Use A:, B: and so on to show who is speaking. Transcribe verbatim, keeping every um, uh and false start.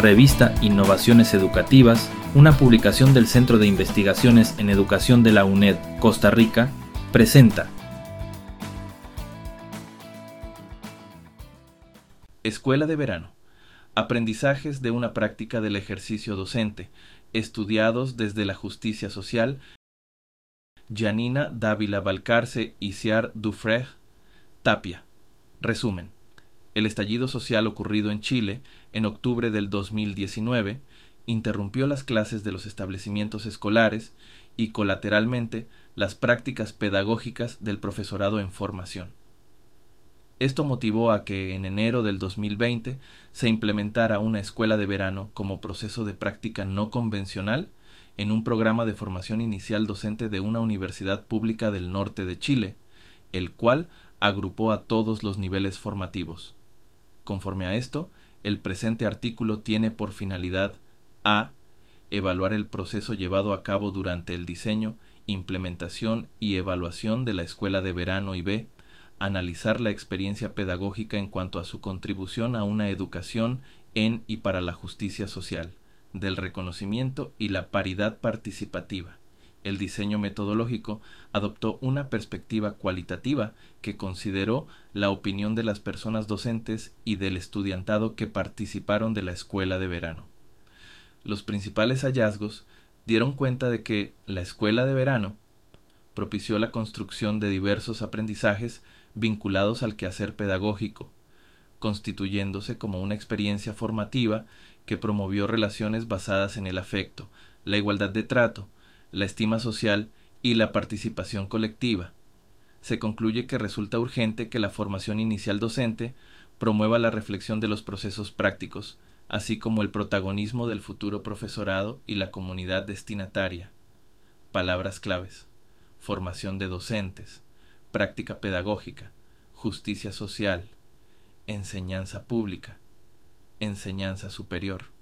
A: revista Innovaciones Educativas, una publicación del Centro de Investigaciones en Educación de la UNED, Costa Rica, presenta Escuela de Verano. Aprendizajes de una práctica del ejercicio docente, estudiados desde la justicia social. Janina Dávila Valcarce y Ciar Dufresne Tapia. Resumen. El estallido social ocurrido en Chile en octubre del dos mil diecinueve interrumpió las clases de los establecimientos escolares y colateralmente las prácticas pedagógicas del profesorado en formación. Esto motivó a que en enero del dos mil veinte se implementara una escuela de verano como proceso de práctica no convencional en un programa de formación inicial docente de una universidad pública del norte de Chile, el cual agrupó a todos los niveles formativos. Conforme a esto, el presente artículo tiene por finalidad a. Evaluar el proceso llevado a cabo durante el diseño, implementación y evaluación de la escuela de verano y b. Analizar la experiencia pedagógica en cuanto a su contribución a una educación en y para la justicia social, del reconocimiento y la paridad participativa. El diseño metodológico adoptó una perspectiva cualitativa que consideró la opinión de las personas docentes y del estudiantado que participaron de la escuela de verano. Los principales hallazgos dieron cuenta de que la escuela de verano propició la construcción de diversos aprendizajes vinculados al quehacer pedagógico, constituyéndose como una experiencia formativa que promovió relaciones basadas en el afecto, la igualdad de trato, la estima social y la participación colectiva. Se concluye que resulta urgente que la formación inicial docente promueva la reflexión de los procesos prácticos, así como el protagonismo del futuro profesorado y la comunidad destinataria. Palabras claves: formación de docentes, práctica pedagógica, justicia social, enseñanza pública, enseñanza superior.